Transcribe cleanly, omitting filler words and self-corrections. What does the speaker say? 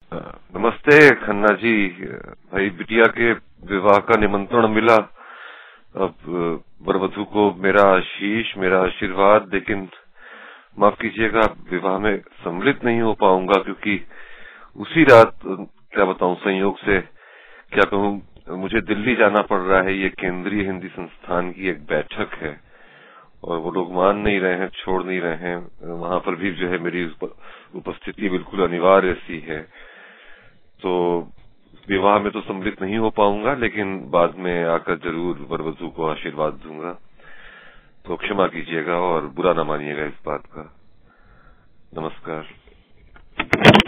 नमस्ते खन्ना जी। भाई बिटिया के विवाह का निमंत्रण मिला। अब वरवधू को मेरा आशीष, मेरा आशीर्वाद, लेकिन माफ कीजिएगा विवाह में सम्मिलित नहीं हो पाऊंगा क्योंकि उसी रात क्या बताऊं संयोग से क्या कहूं मुझे दिल्ली जाना पड़ रहा है। ये केंद्रीय हिंदी संस्थान की एक बैठक है और वो लोग मान नहीं रहे हैं, छोड़ नहीं रहे हैं। वहां पर भी जो है मेरी उपस्थिति बिल्कुल अनिवार्य सी है। तो विवाह में तो सम्मिलित नहीं हो पाऊंगा, लेकिन बाद में आकर जरूर वरवधू को आशीर्वाद दूंगा। तो क्षमा कीजिएगा और बुरा न मानिएगा इस बात का। नमस्कार।